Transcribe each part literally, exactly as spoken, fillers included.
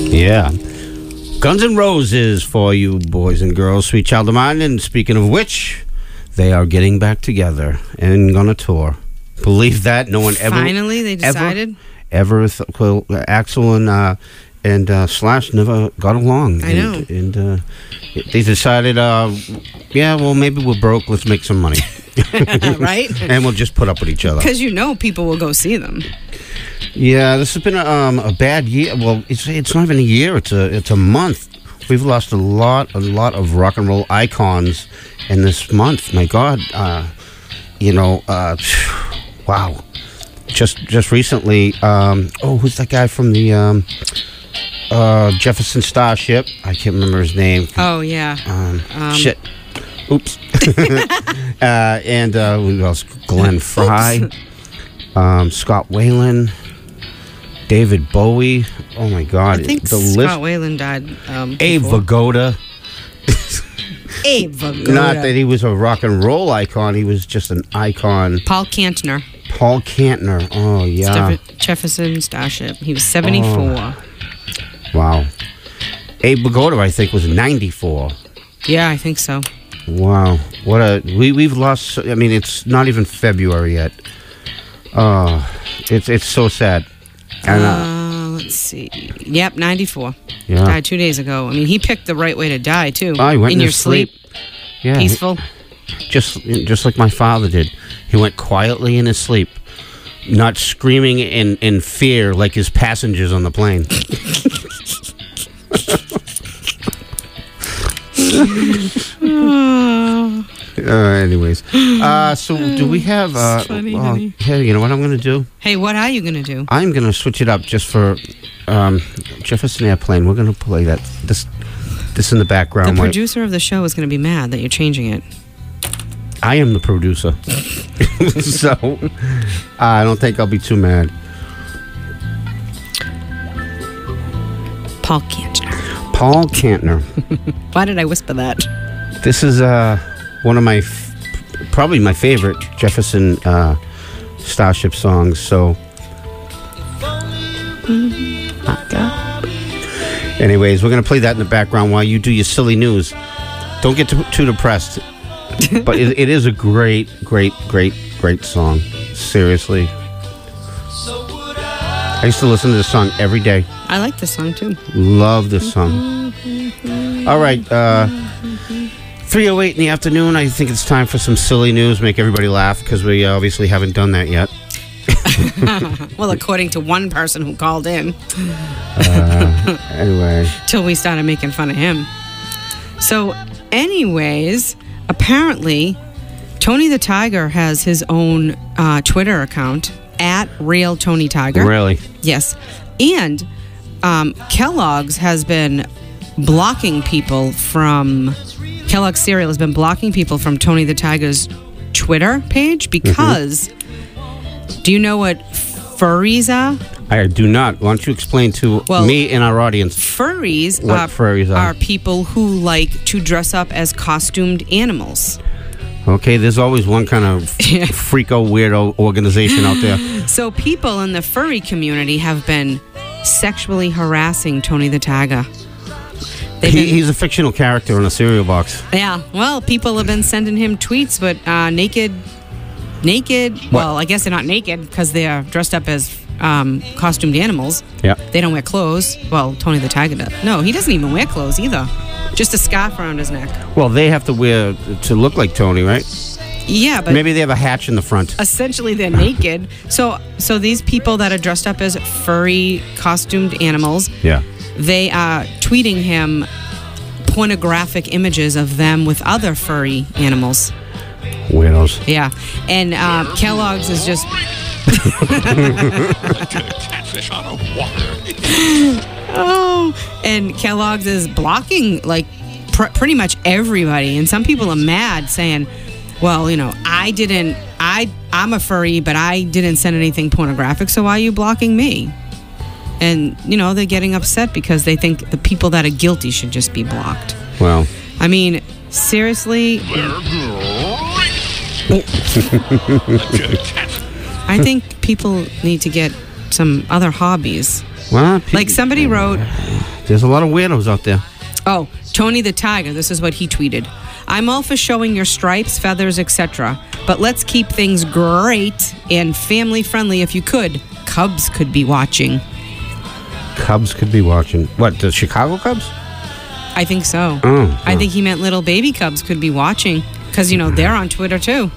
Yeah. Guns N' Roses for you boys and girls, Sweet Child of Mine. And speaking of which, they are getting back together and gonna tour. Believe that? No one ever... Finally, they decided? Ever, ever th- well, Axl and, uh, and uh, Slash never got along. I and, know. And uh, they decided, uh, yeah, well, maybe we're broke. Let's make some money. Right? And we'll just put up with each other. Because you know people will go see them. Yeah, this has been a, um, a bad year. Well, it's it's not even a year. It's a it's a month. We've lost a lot a lot of rock and roll icons in this month. My God, uh, you know, uh, wow. Just just recently, um, oh, who's that guy from the um, uh, Jefferson Starship? I can't remember his name. Oh yeah. Um, Um, shit. Oops. uh, and uh, who else? Glenn Fry, um, Scott Weiland. David Bowie. Oh my God! I think the Scott list. Weiland died. Um, Abe before. Vagoda. Abe Vagoda. Not that he was a rock and roll icon. He was just an icon. Paul Kantner. Paul Kantner. Oh yeah. Steff- Jefferson Starship. He was seventy-four. Oh. Wow. Abe Vagoda, I think, was ninety-four. Yeah, I think so. Wow. What a we we've lost. I mean, it's not even February yet. Oh, it's it's so sad. And, uh, Uh, let's see. Yep, ninety-four. Yeah. Died two days ago. I mean, he picked the right way to die, too. Oh, he went in in your his sleep. Yeah. Peaceful. Just just like my father did. He went quietly in his sleep, not screaming in, in fear like his passengers on the plane. uh, anyways, uh, so do we have... Uh, funny, well, honey. hey, you know what I'm going to do? Hey, what are you going to do? I'm going to switch it up just for um, Jefferson Airplane. We're going to play that this this in the The background. while- producer of the show is going to be mad that you're changing it. I am the producer. So I don't think I'll be too mad. Paul Kantner. Paul Kantner. Why did I whisper that? This is uh, one of my, f- probably my favorite Jefferson uh, Starship songs. So, anyways, we're going to play that in the background while you do your silly news. Don't get too, too depressed. But it, it is a great, great, great, great song. Seriously. I used to listen to this song every day. I like this song, too. Love this song. All right. Uh, three oh eight in the afternoon. I think it's time for some silly news. Make everybody laugh because we obviously haven't done that yet. Well, according to one person who called in. Uh, anyway. Till we started making fun of him. So, anyways, apparently, Tony the Tiger has his own uh, Twitter account, at Real Tony Tiger. Really? Yes. And um, Kellogg's has been blocking people from... Kellogg's cereal has been blocking people from Tony the Tiger's Twitter page because... Mm-hmm. Do you know what furries are? I do not. Why don't you explain to Well, me and our audience Furries, what are, furries are? are people who like to dress up as costumed animals. Okay, there's always one kind of freako weirdo organization out there. So people in the furry community have been sexually harassing Tony the Tiger. They've He, been- he's a fictional character in a cereal box. Yeah, well, people have been sending him tweets, but uh, naked, naked, well, I guess they're not naked because they're dressed up as um, costumed animals. Yeah. They don't wear clothes. Well, Tony the Tiger does. No, he doesn't even wear clothes either. Just a scarf around his neck. Well, they have to wear to look like Tony, right? Yeah, but Maybe they have a hatch in the front. essentially they're naked. So, so these people that are dressed up as furry costumed animals, Yeah. they are tweeting him pornographic images of them with other furry animals. Weirdos. Yeah, and uh, Kellogg's is just. Catfish out of water. Oh, and Kellogg's is blocking like pr- pretty much everybody, and some people are mad, saying, "Well, you know, I didn't. I I'm a furry, but I didn't send anything pornographic, so why are you blocking me?" And you know, they're getting upset because they think the people that are guilty should just be blocked. Well, I mean, seriously. I think people need to get some other hobbies. well, pe- Like somebody wrote, there's a lot of weirdos out there. Oh, Tony the Tiger, this is what he tweeted. I'm all for showing your stripes, feathers, et cetera, but let's keep things great and family friendly if you could. Cubs could be watching. Cubs could be watching. What, the Chicago Cubs? I think so. Oh, I oh. think he meant little baby Cubs could be watching because, you know, they're on Twitter too.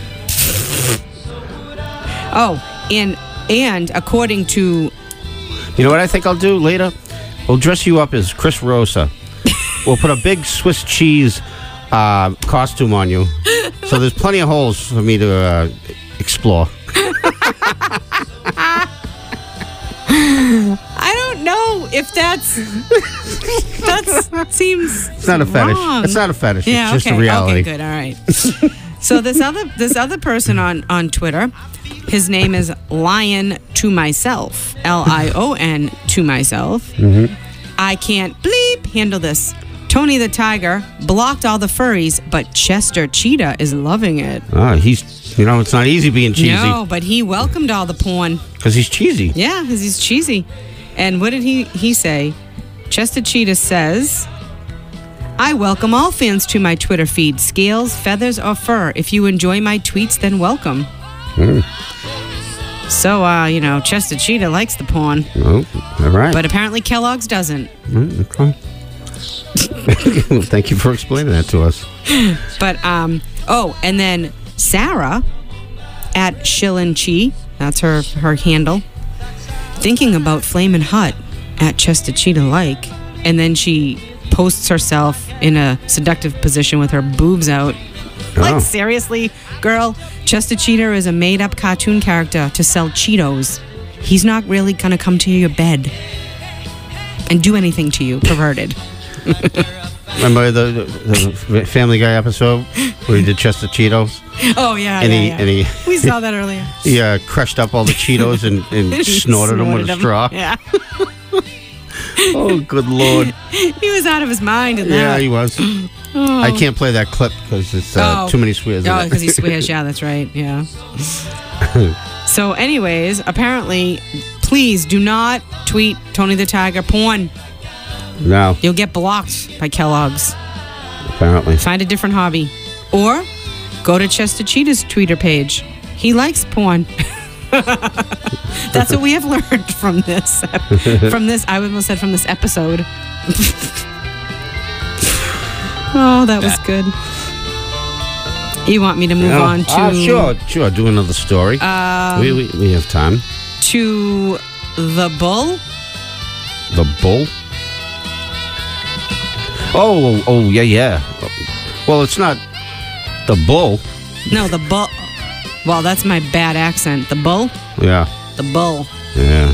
Oh, and and according to... You know what I think I'll do later? We'll dress you up as Chris Rosa. We'll put a big Swiss cheese uh, costume on you. So there's plenty of holes for me to uh, explore. I don't know if that's... That seems It's not a fetish. wrong. It's not a fetish. Yeah, it's just okay. a reality. Okay, good. All right. So this other this other person on, on Twitter, his name is Lion to Myself. L I O N to myself. Mm-hmm. I can't bleep handle this. Tony the Tiger blocked all the furries, but Chester Cheetah is loving it. Ah, he's, you know, it's not easy being cheesy. No, but he welcomed all the porn. Because he's cheesy. Yeah, because he's cheesy. And what did he, he say? Chester Cheetah says, I welcome all fans to my Twitter feed, scales, feathers, or fur. If you enjoy my tweets, then welcome. Mm. So, uh, you know, Chester Cheetah likes the porn, Oh, all right. but apparently Kellogg's doesn't. Mm, okay. Well, thank you for explaining that to us. But, um, oh, and then Sarah at Shillin' Chi, that's her, her handle, thinking about Flamin' Hut at Chester Cheetah like, and then she posts herself in a seductive position with her boobs out. Oh. Like, seriously, girl, Chester Cheetah is a made-up cartoon character to sell Cheetos. He's not really gonna come to your bed and do anything to you, perverted. Remember the, the, the Family Guy episode where he did Chester Cheetos? Oh, yeah, And yeah, he, yeah. and he, We saw that earlier. he uh, crushed up all the Cheetos and, and He snorted, them with a them. straw. Yeah. Oh, good Lord. He was out of his mind in Yeah, that. he was. I can't play that clip because it's uh, Oh. too many swears. in Oh, it. because he swears. Yeah, that's right. Yeah. So, anyways, apparently, please do not tweet Tony the Tiger porn. No, You'll get blocked by Kellogg's. apparently. Find a different hobby. Or go to Chester Cheetah's Twitter page. He likes porn. That's what we have learned from this. From this, I almost said from this episode. Oh, that was good. You want me to move Oh, on to ah, sure, sure. Do another story. Um, we, we we have time. to the bull? The bull. Oh, oh, yeah, yeah. Well, it's not the bull. No, the bull. Well, that's my bad accent. The bull? Yeah, The bull. yeah.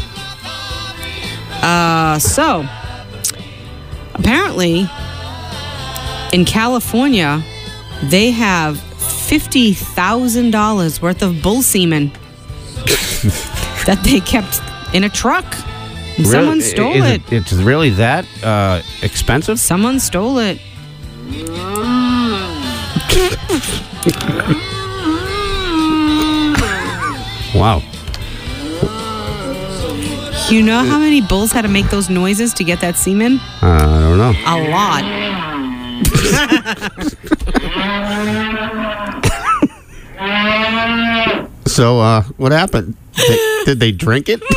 Uh, so, apparently, in California, they have fifty thousand dollars worth of bull semen that they kept in a truck. And Someone Really? stole Is it. It's really that uh, expensive? Someone stole it. Wow. You know how many bulls had to make those noises to get that semen? Uh, I don't know. A lot. So, uh, what happened? They, did they drink it?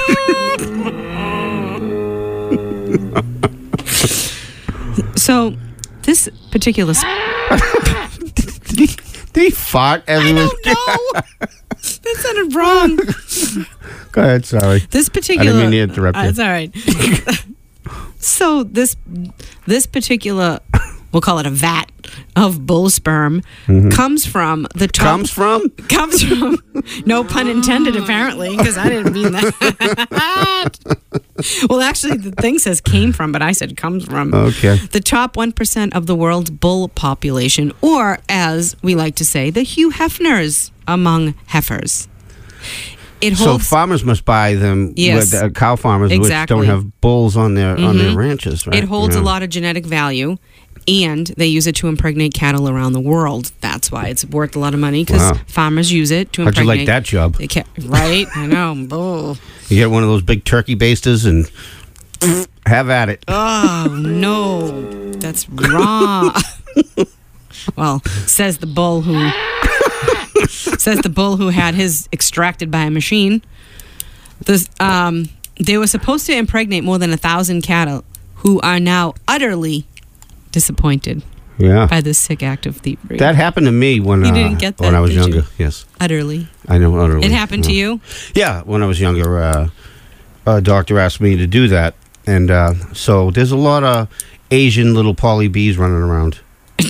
So, this particular. Sp- did, he, did he fart as he I was? don't know. That sounded wrong. Go ahead, sorry. This particular. I didn't mean to interrupt you. Uh, it's all right. So this this particular, we'll call it a vat of bull sperm, comes from the top. Comes from? Comes from. No pun intended, apparently, because I didn't mean that. Well, actually, the thing says came from, but I said comes from. Okay. The top one percent of the world's bull population, or as we like to say, the Hugh Hefners among heifers. It So holds. farmers must buy them. Yes. With, uh, cow farmers, Exactly. which don't have bulls on their on their ranches, right? It holds Yeah. a lot of genetic value, and they use it to impregnate cattle around the world. That's why it's worth a lot of money, because Wow. farmers use it to How'd you impregnate. like that job? They ca- right? I know. Bull. You get one of those big turkey basters and Have at it. Oh, no. That's wrong. Well, says the bull who says the bull who had his extracted by a machine. This, um, they were supposed to impregnate more than a thousand cattle who are now utterly disappointed Yeah. by this sick act of thievery. That happened to me when, You uh, didn't get when that, I was did you? younger. Yes. utterly. I know. Utterly. It happened to Yeah. you? Yeah, when I was younger, uh, a doctor asked me to do that. And uh, so there's a lot of Asian little poly bees running around.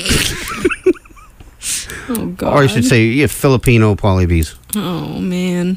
Oh, God. Or I should say, yeah, Filipino poly bees. Oh, man.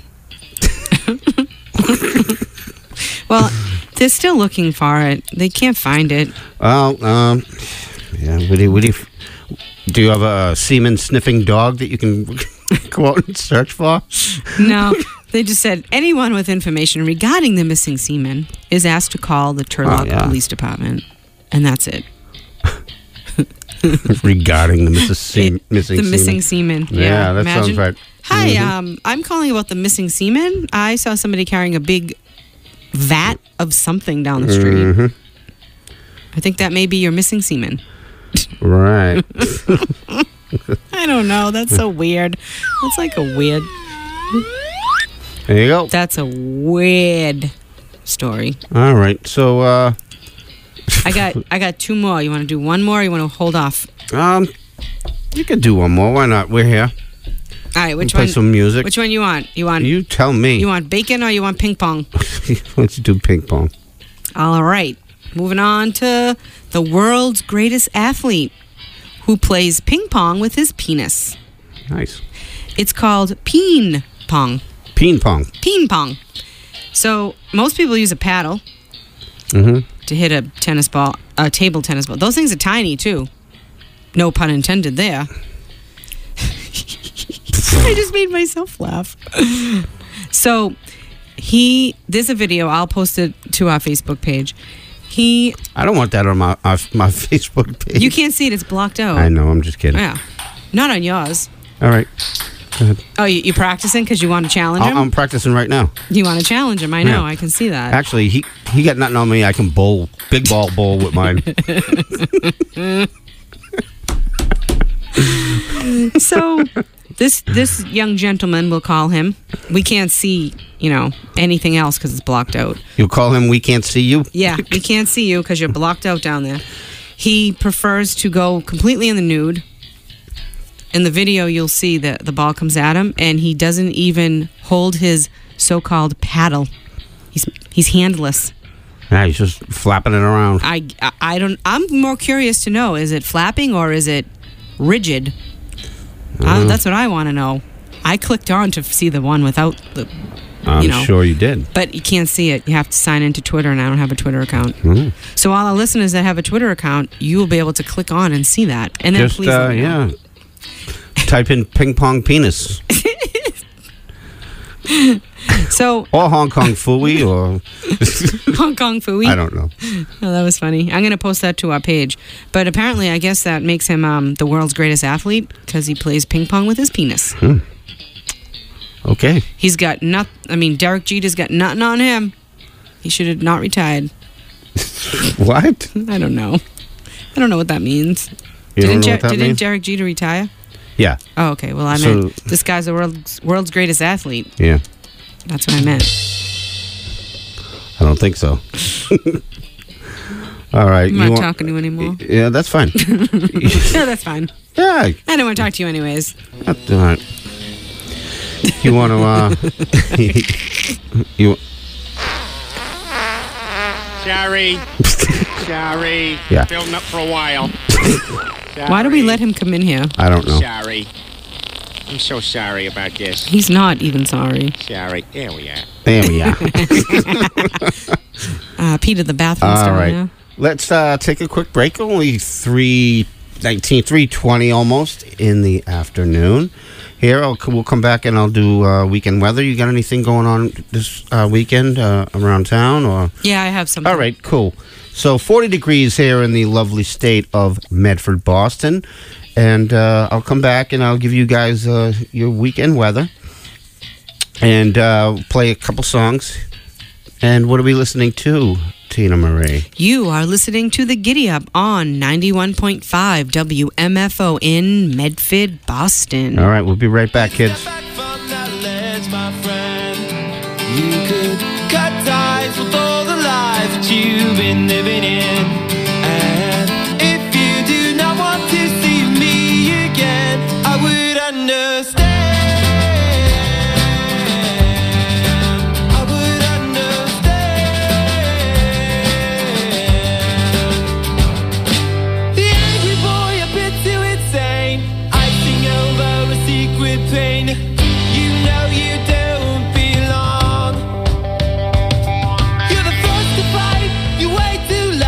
Well, they're still looking for it. They can't find it. Well, um, yeah, would you, would you, do you have a semen sniffing dog that you can go out and search for? No. They just said anyone with information regarding the missing semen is asked to call the Turlock Oh, yeah. Police Department. And that's it. Regarding the missus Se- It- missing the semen. missing semen. Yeah, Yeah, that imagine. sounds right. Hi, Mhm. um, I'm calling about the missing semen. I saw somebody carrying a big vat of something down the street. Mhm. I think that may be your missing semen. Right. I don't know. That's so weird. That's like a weird. There you go. That's a weird story. All right. So, uh, I got I got two more. You want to do one more? Or you want to hold off? um, you could do one more. Why not? We're here. All right. Which Play one? some music. Which one you want? You want You tell me. you want bacon or you want ping pong? Let's do ping pong. All right. Moving on to the world's greatest athlete who plays ping pong with his penis. Nice. It's called peen pong. Ping pong. Ping pong. So most people use a paddle Mm-hmm. to hit a tennis ball, a table tennis ball. Those things are tiny too. No pun intended there. I just made myself laugh. So he, there's a video. I'll post it to our Facebook page. He, I don't want that on my uh, my Facebook page. you can't see it. It's blocked out. I know. I'm just kidding. Yeah, not on yours. All right. Go ahead. Oh, you, you practicing because you want to challenge him? I- I'm practicing right now. You want to challenge him? I know. Yeah. I can see that. Actually, he he got nothing on me. I can bowl, big ball bowl with mine. So this this young gentleman, we'll call him. We can't see, you know, anything else because it's blocked out. You call him. We can't see you. Yeah, we can't see you because you're blocked out down there. He prefers to go completely in the nude. In the video, you'll see that the ball comes at him, and he doesn't even hold his so-called paddle. He's he's handless. Yeah, he's just flapping it around. I, I, I don't. I'm more curious to know: is it flapping or is it rigid? Uh, that's what I want to know. I clicked on to see the one without the, I'm you know, sure you did. but you can't see it. You have to sign into Twitter, and I don't have a Twitter account. Mm. So all our listeners that have a Twitter account, you will be able to click on and see that. And then Just please, uh, let me know. yeah. Type in ping pong penis So or Hong Kong Fooey or Hong Kong Fooey. I don't know. Oh, that was funny. I'm going to post that to our page. But apparently, I guess that makes him um, the world's greatest athlete because he plays ping pong with his penis. Okay. He's got not. I mean, Derek Jeter's got nothing on him. He should have not retired. What? I don't know. I don't know what that means. You don't didn't know Jer- what that didn't means? Derek Jeter retire? Yeah. Oh, okay. Well, I So- meant this guy's the world's world's greatest athlete. Yeah. That's what I meant. I don't think so. All right. I'm you not want- talking to you anymore. Yeah, that's fine. No, that's fine. Yeah. I don't want to talk to you anyways. That's all right. You want to? Uh, you? Sorry. Sorry. Yeah. Building up for a while. Why do we let him come in here? I don't know. Sorry. I'm so sorry about this. He's not even sorry. Sorry. There we are. There we are. Uh, Peter, the bathroom All star right. now. Let's uh, take a quick break. Only three nineteen, three twenty almost in the afternoon. Here, I'll, we'll come back and I'll do uh, weekend weather. You got anything going on this uh, weekend uh, around town? Or Yeah, I have something. all right, cool. So forty degrees here in the lovely state of Medford, Boston. And uh, I'll come back and I'll give you guys uh, your weekend weather. And uh, play a couple songs. And what are we listening to Tina Marie. You are listening to the Giddy Up on ninety-one point five W M F O in Medford, Boston. All right, we'll be right back, kids. Step back from that ledge, my friend. You could cut ties with all the lies that you've been living in. And if you do not want to see me again, I would understand. I would understand. The angry boy, a bit too insane, icing over a secret pain. You know you don't belong. You're the first to fight, you wait too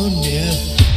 near.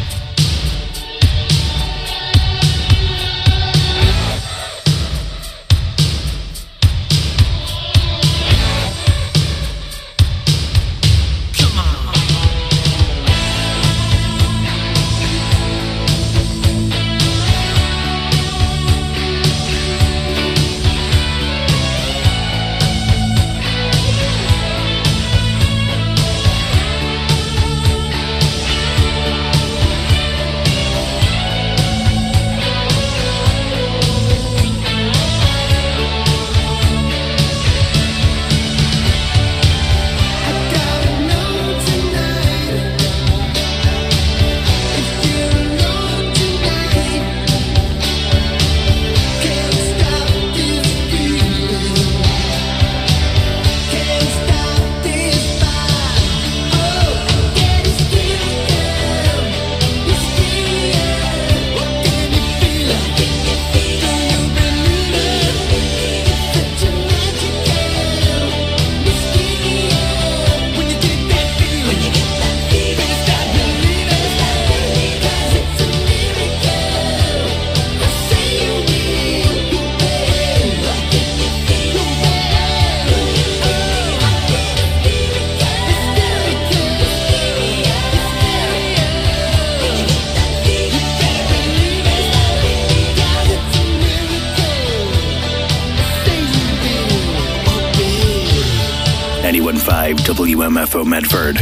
ninety-one point five W M F O Medford.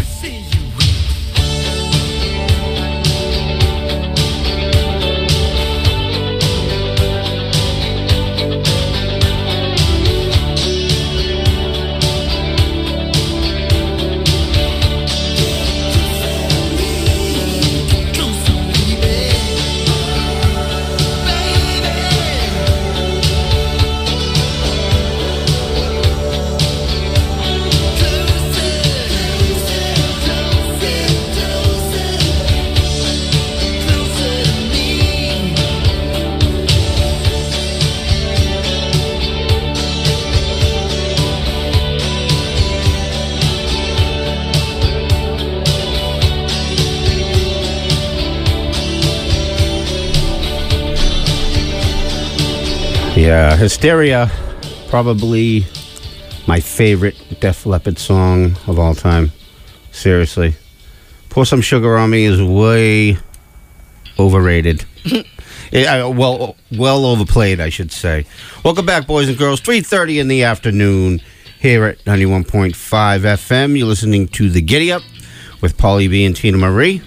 Yeah, Hysteria, probably my favorite Def Leppard song of all time. Seriously. Pour Some Sugar on Me is way overrated. it, uh, well, well overplayed, I should say. Welcome back, boys and girls. three thirty in the afternoon here at ninety-one point five F M. You're listening to The Giddy Up with Paulie B and Tina Marie.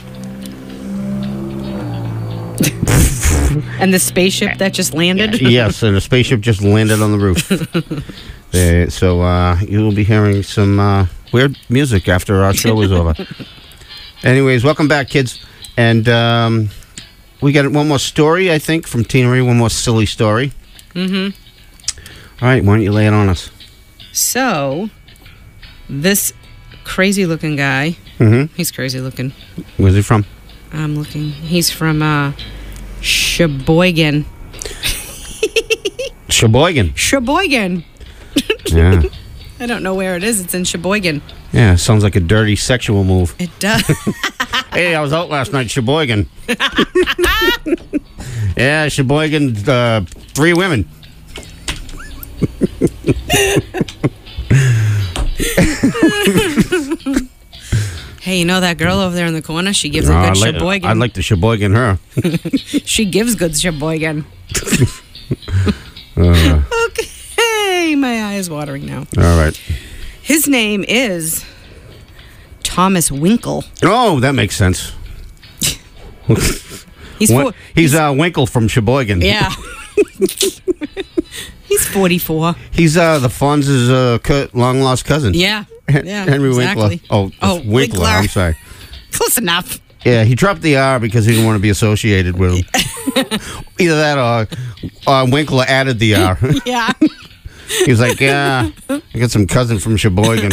And the spaceship that just landed? Yes, and a spaceship just landed on the roof. uh, so uh, you will be hearing some uh, weird music after our show is over. Anyways, welcome back, kids. And um, we got one more story, I think, from Tina Marie, one more silly story. Mm-hmm. All right, why don't you lay it on us? So, this crazy-looking guy, Mm-hmm. he's crazy-looking. Where's he from? I'm looking. He's from uh, Sheboygan. Sheboygan. Sheboygan. Yeah. I don't know where it is. It's in Sheboygan. Yeah, sounds like a dirty sexual move. It does. Hey, I was out last night, Sheboygan. Yeah, Sheboygan, uh, three women. Hey, you know that girl over there in the corner? She gives Oh, a good I'd, like, Sheboygan. I'd like to Sheboygan her. She gives good Sheboygan. Uh, Okay, my eye is watering now. all right. His name is Thomas Winkle. Oh, that makes sense. He's Win- four, he's uh, Winkle from Sheboygan. yeah. He's forty-four. He's uh, the Fonz's uh, co- long lost cousin. Yeah. Yeah. Henry exactly. Winkler. Oh, Oh, Winkler. Winkler. I'm sorry. Close enough. Yeah, he dropped the R because he didn't want to be associated with him. Either that or uh, Winkler added the R. Yeah. He was like, yeah, I got some cousin from Sheboygan.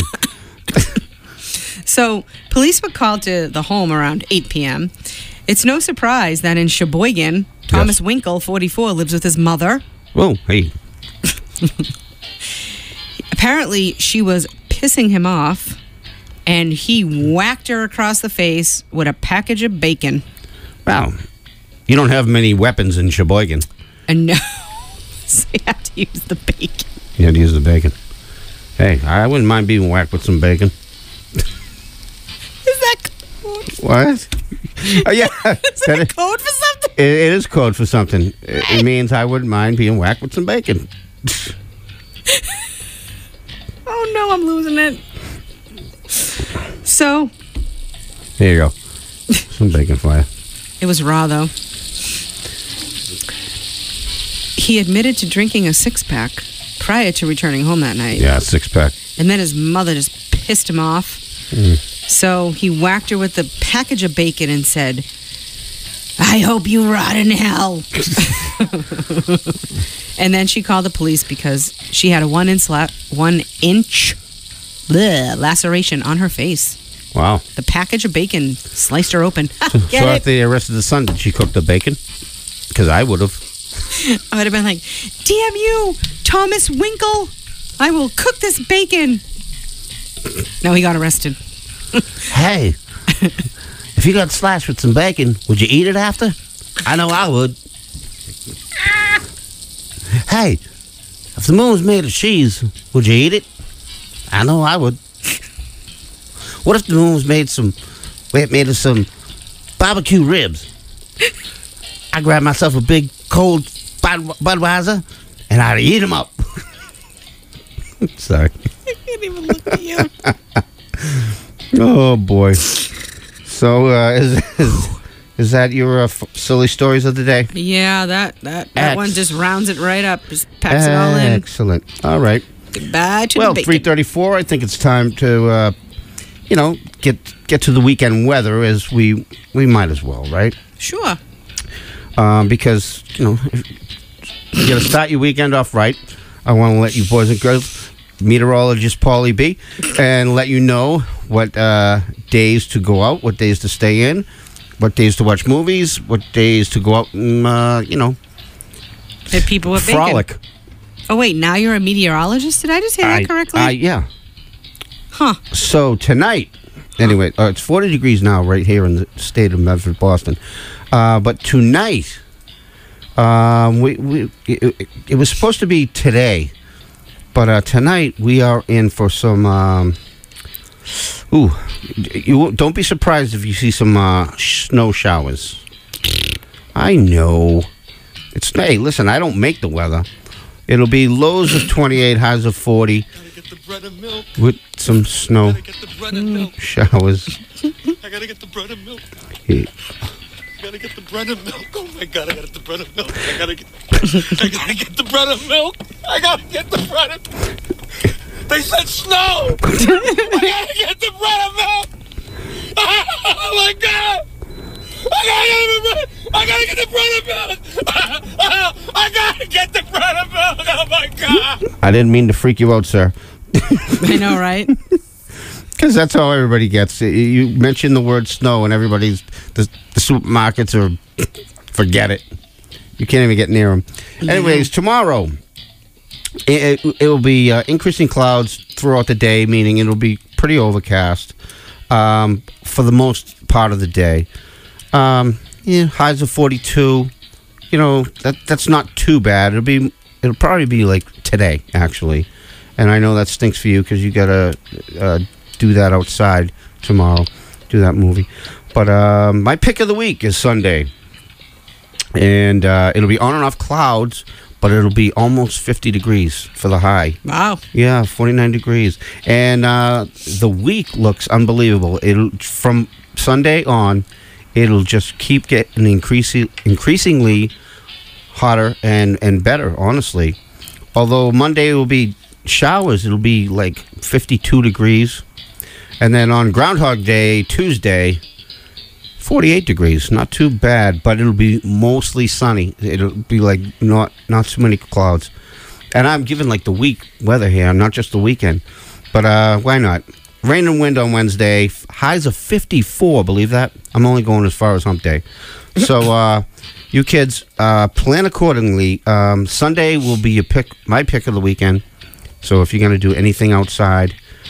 So, police were called to the home around eight p.m. It's no surprise that in Sheboygan, Thomas Yes. Winkle, forty-four, lives with his mother. Oh, hey. Apparently, she was pissing him off and he whacked her across the face with a package of bacon. Wow. You don't have many weapons in Sheboygan. And no, so you have to use the bacon. You have to use the bacon. Hey, I wouldn't mind being whacked with some bacon. Is that code? What? Oh, yeah. Is that a code for something? It, it is code for something. It, it means I wouldn't mind being whacked with some bacon. Oh no, I'm losing it. So, There you go. Some bacon for you. it was raw though. He admitted to drinking a six-pack prior to returning home that night. Yeah, six pack. And then his mother just pissed him off. Mm. So he whacked her with the package of bacon and said, I hope you rot in hell. And then she called the police because she had a one inch, la- one inch bleh, laceration on her face. Wow. The package of bacon sliced her open. So, Get so it? after they arrested the son, did she cook the bacon? Because I would have. I would have been like, damn you, Thomas Winkle. I will cook this bacon. No, he got arrested. Hey, if you got slashed with some bacon, would you eat it after? I know I would. Hey, if the moon was made of cheese, would you eat it? I know I would. What if the moon was made some, made of some barbecue ribs? I grab myself a big cold Bud, Budweiser and I'd eat them up. Sorry. I can't even look at you. Oh boy. So uh, is, is is that your uh, f- silly stories of the day? Yeah, that that, that Ex- one just rounds it right up. Just packs it all in. Excellent. All right. Goodbye to Well, the bacon. three thirty-four. I think it's time to, uh, you know, get get to the weekend weather as we we might as well, right? Sure. Um, because you know, if you got to start your weekend off right. I want to let you boys and girls, meteorologist Paulie B, and let you know what uh, days to go out, what days to stay in, what days to watch movies, what days to go out and uh, you know, Hit people with bacon. frolic. Oh wait, now you're a meteorologist? Did I just hear that I- correctly? I, yeah. huh. So tonight, anyway, uh, it's forty degrees now right here in the state of Medford, Boston. Uh, but tonight, um, we, we it, it, it was supposed to be today, but uh, tonight we are in for some. Um, ooh, you don't be surprised if you see some uh, snow showers. I know. It's hey, listen, I don't make the weather. It'll be lows of twenty-eight, highs of forty, Gotta get the bread and milk. with some snow Gotta get the bread and milk. showers. I gotta get the bread and milk. Yeah. I gotta get the bread and milk. Oh my god, I gotta get the bread and milk. I gotta get I gotta get the bread and milk. I gotta get the bread and They said snow! I gotta get the bread and milk! Oh my god! I gotta get the bread! I gotta get the bread and milk! I gotta get the bread and milk! Oh my god! I didn't mean to freak you out, sir. I know, right? Because that's how everybody gets. You- You mention the word snow, and everybody's the, the supermarkets are forget it. You can't even get near them. Anyways, tomorrow it, it, it will be uh, increasing clouds throughout the day, meaning it'll be pretty overcast um, for the most part of the day. Um, yeah, highs of forty-two. You know that that's not too bad. It'll be it'll probably be like today actually, and I know that stinks for you because you gotta uh, do that outside tomorrow, do that movie. But um, my pick of the week is Sunday, and uh, it'll be on and off clouds, but it'll be almost fifty degrees for the high. Wow. Yeah, forty-nine degrees, and uh, the week looks unbelievable. It'll from Sunday on. It'll just keep getting increasing, increasingly hotter and, and better, honestly. Although Monday will be showers, it'll be like fifty-two degrees. And then on Groundhog Day, Tuesday, forty-eight degrees. Not too bad, but it'll be mostly sunny. It'll be like not, not too many clouds. And I'm giving like the week weather here, not just the weekend. But uh, why not? Rain and wind on Wednesday. Highs of fifty-four, believe that? I'm only going as far as hump day. So, uh, you kids, uh, plan accordingly. Um, Sunday will be your pick, my pick of the weekend. So if you're going to do anything outside,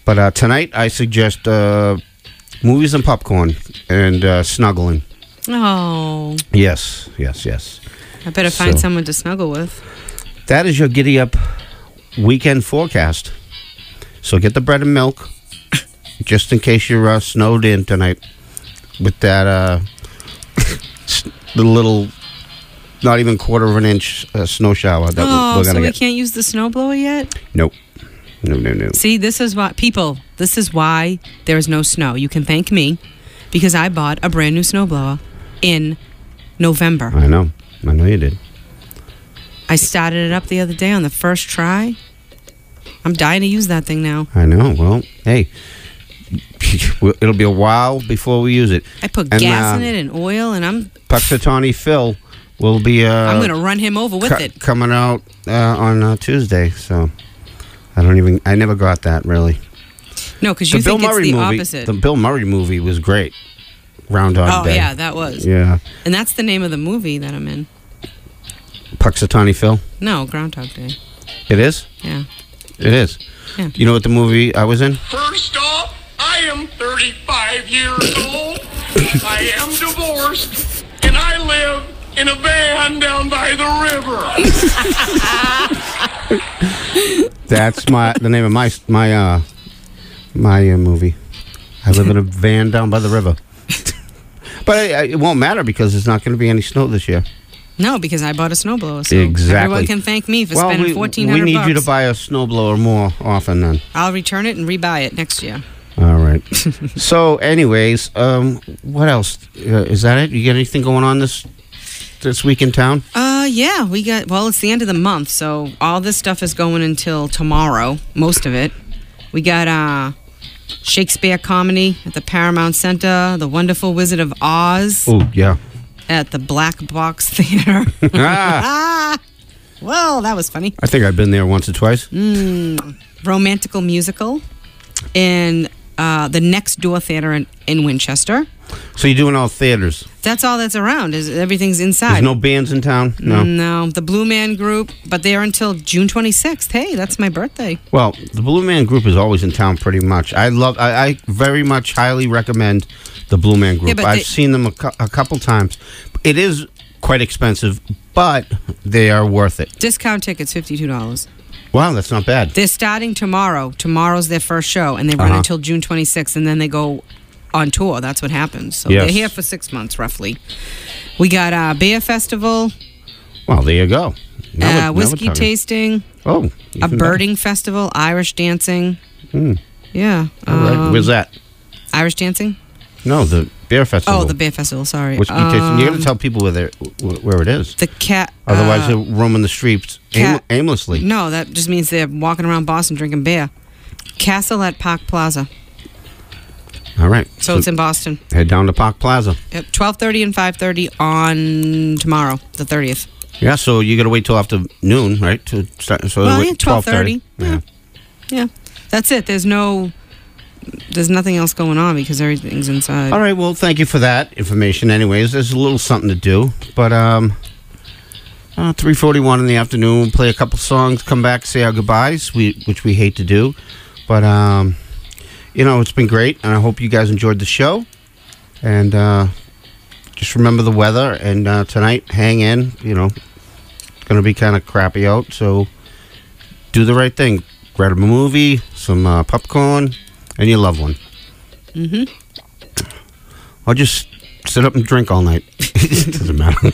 But uh, tonight, I suggest uh, movies and popcorn and uh, snuggling. Oh, Yes, yes, yes. I better find So- someone to snuggle with. That is your Giddy Up weekend forecast. So get the bread and milk, just in case you're uh, snowed in tonight with that uh, the little, not even quarter of an inch uh, snow shower that Oh, we're so gonna we get. can't use the snowblower yet? Nope. No, no, no. See, this is why, people, this is why there is no snow. You can thank me because I bought a brand new snowblower in November. I know. I know you did. I started it up the other day on the first try. I'm dying to use that thing now. I know. Well, hey, it'll be a while before we use it. I put And, gas uh, in it and oil, and I'm Puxatawny Phil will be. Uh, I'm gonna run him over with co- it. coming out uh, on uh, Tuesday. So I don't even. I never got that really. No, because you think it's the movie. opposite. The Bill Murray movie was great. Groundhog Oh Day. yeah, that was. Yeah. And that's the name of the movie that I'm in. Puxatawny Phil. No, Groundhog Day. It is. Yeah. It is. Yeah. You know what the movie I was in? First off, I am thirty-five years old. I am divorced, and I live in a van down by the river. That's my the name of my my uh my uh, movie. I live in a van down by the river. But it, it won't matter because there's not going to be any snow this year. No, because I bought a snowblower. So Exactly. everyone can thank me for Well, spending we, fourteen we hundred need bucks. you to buy a snowblower more often then. I'll return it and rebuy it next year. All right. So, anyways, um, what else? Uh, is that it? You got anything going on this this week in town? Uh, yeah, we got. Well, it's the end of the month, so all this stuff is going until tomorrow. Most of it. We got uh, Shakespeare comedy at the Paramount Center, The Wonderful Wizard of Oz Oh, yeah. at the Black Box Theater. ah, ah, well, that was funny. I think I've been there once or twice. Mm, Romantical musical in uh, the Next Door Theater in, in Winchester. So you're doing all theaters. That's all that's around. Is everything's inside. There's no bands in town? No. No, the Blue Man Group, but they're until June twenty-sixth. Hey, that's my birthday. Well, the Blue Man Group is always in town pretty much. I love, I, I very much highly recommend the Blue Man Group. Yeah, but I've they- seen them a, cou- a couple times. It is quite expensive, but they are worth it. Discount tickets, fifty-two dollars. Wow, that's not bad. They're starting tomorrow. Tomorrow's their first show, and they run Uh-huh. until June twenty-sixth, and then they go on tour. That's what happens. So Yes. they're here for six months, roughly. We got a beer festival, Well, there you go. Now we're- now uh, we're whiskey talking. tasting, Oh, a even better. birding festival, Irish dancing. Hmm. Yeah. All right. um, Where's that? Irish dancing? No, the beer festival. Oh, the beer festival, sorry. Whiskey tasting. You got to Um, tell people where they're, where it is. The cat. Otherwise, uh, they're roaming the streets aim- cat- aimlessly. No, that just means they're walking around Boston drinking beer. Castle at Park Plaza. All right. So, it's in Boston. head down to Park Plaza. Yep, twelve thirty and five thirty on tomorrow, the thirtieth. Yeah, so you got to wait till after noon, right? To start. So Well, wait- yeah, twelve thirty. Yeah. Yeah, that's it. There's no, there's nothing else going on because everything's inside. All right. Well, thank you for that information. Anyways, there's a little something to do, but um, uh, three forty-one in the afternoon. We'll play a couple songs, come back, say our goodbyes, we, which we hate to do, but um, you know, it's been great, and I hope you guys enjoyed the show. And uh, just remember the weather, and uh, tonight, hang in. You know, it's going to be kind of crappy out, so do the right thing. Grab a movie, some uh, popcorn, and your loved one. Mm-hmm. Or just sit up and drink all night. Doesn't matter.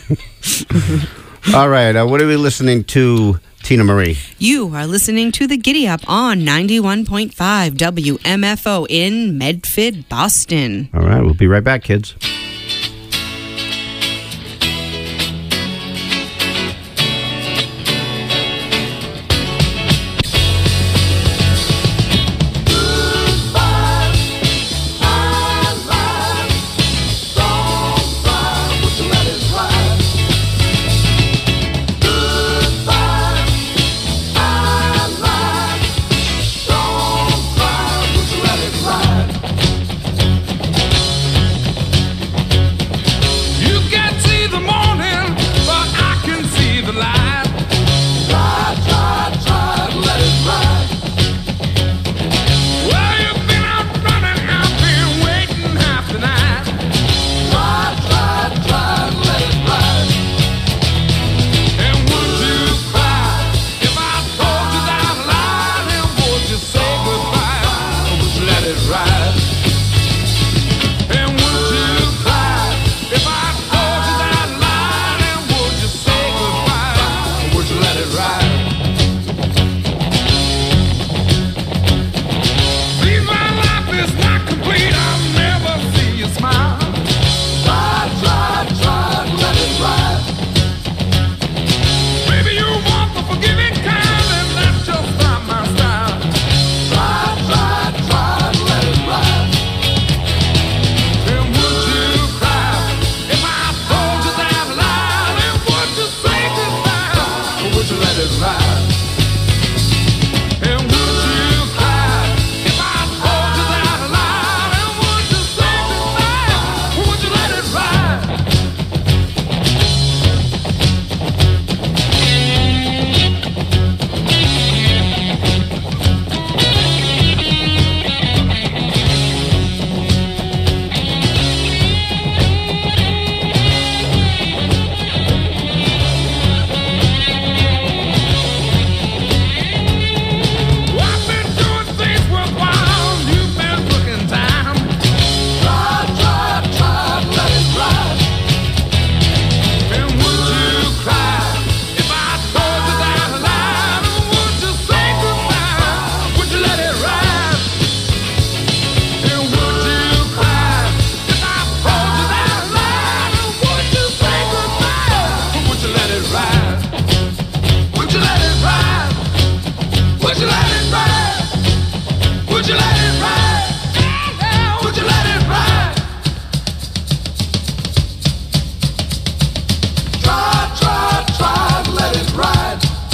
All right, uh, what are we listening to, Tina Marie? You are listening to the Giddy Up on ninety-one point five W M F O in Medford, Boston. All right, we'll be right back, kids.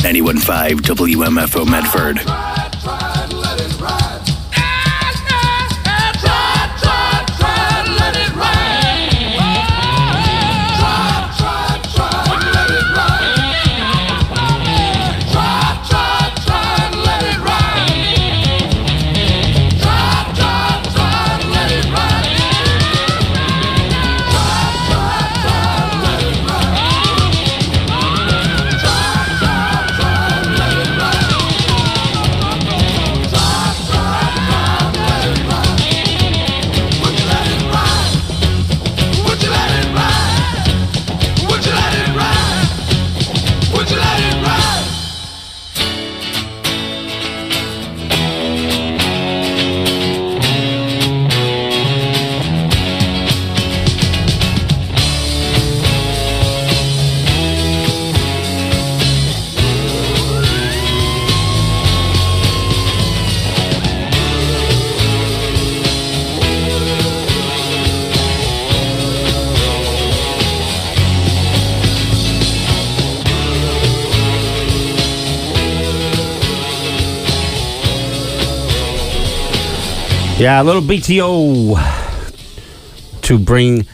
ninety-one point five W M F O Medford. Yeah, a little B T O to bring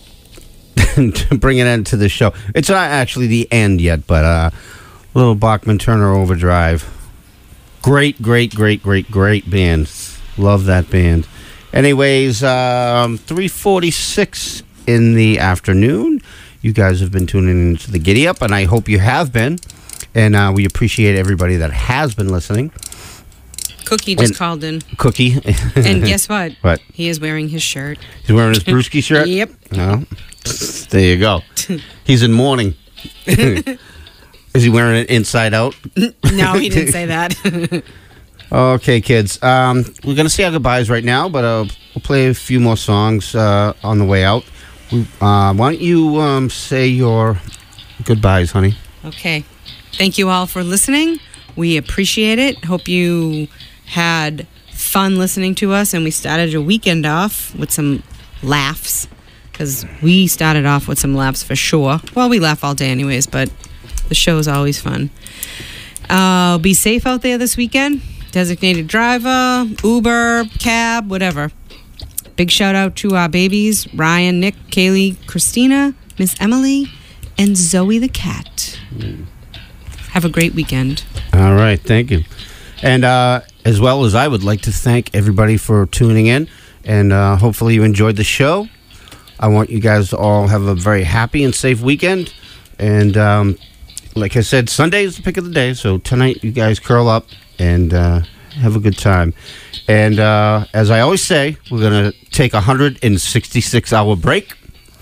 to bring it into the show. It's not actually the end yet, but uh, a little Bachman Turner Overdrive. Great, great, great, great, great band. Love that band. Anyways, um, three forty-six in the afternoon. You guys have been tuning into the Giddy Up, and I hope you have been. And uh, we appreciate everybody that has been listening. Cookie just And- called in. Cookie. And guess what? What? He is wearing his shirt. He's wearing his Brewski shirt? Yep. No. There you go. He's in mourning. Is he wearing it inside out? No, he didn't say that. Okay, kids. Um, we're going to say our goodbyes right now, but uh, we'll play a few more songs uh, on the way out. Uh, why don't you um, say your goodbyes, honey? Okay. Thank you all for listening. We appreciate it. Hope you had fun listening to us, and we started your weekend off with some laughs, because we started off with some laughs for sure. Well, we laugh all day anyways, but the show is always fun. Uh, be safe out there this weekend. Designated driver, Uber, cab, whatever. Big shout out to our babies, Ryan, Nick, Kaylee, Christina, Miss Emily, and Zoe the cat. Have a great weekend. All right, thank you. And uh, as well as I would like to thank everybody for tuning in, and uh, hopefully you enjoyed the show. I want you guys to all have a very happy and safe weekend. And um, like I said, Sunday is the pick of the day, so tonight you guys curl up and uh, have a good time. And uh, as I always say, we're going to take a one hundred sixty-six hour break.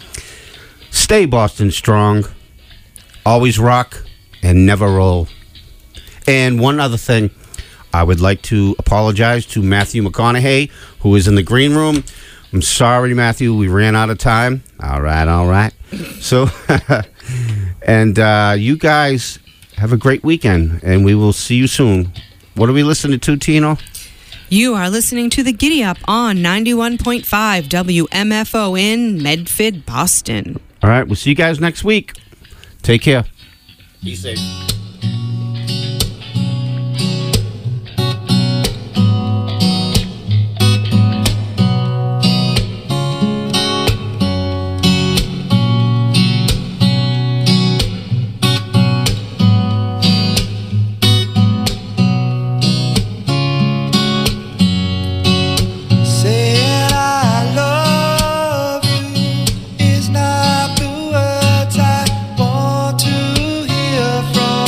Stay Boston strong. Always rock and never roll. And one other thing, I would like to apologize to Matthew McConaughey, who is in the green room. I'm sorry, Matthew, we ran out of time. All right, all right. So, and uh, you guys have a great weekend, and we will see you soon. What are we listening to, Tino? You are listening to the Giddy Up on ninety-one point five W M F O in Medford, Boston. All right, we'll see you guys next week. Take care. Be safe. Saying I love you is not the words I want to hear from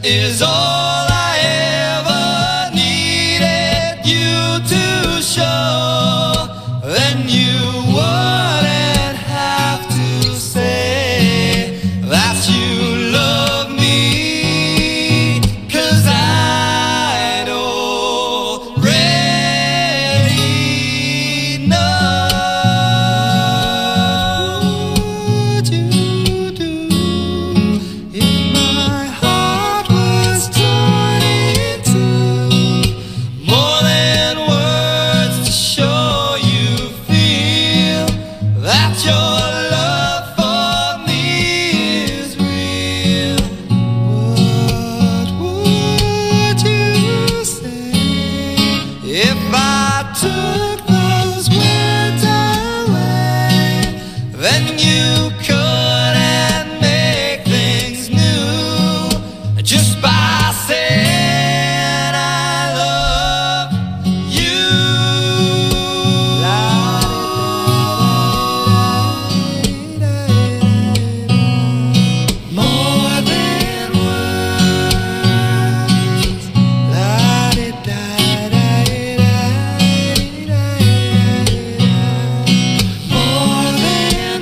is all I ever needed you to show. Then you wouldn't have to say that you love me, 'cause I'd already know. What would you do if my heart was torn in two? More than words to show you feel that your love for me is real. What would you say if I took those words away? Then you couldn't make things new just by saying I love you. More than words. More than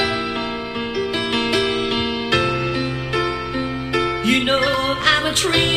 You know I'm a tree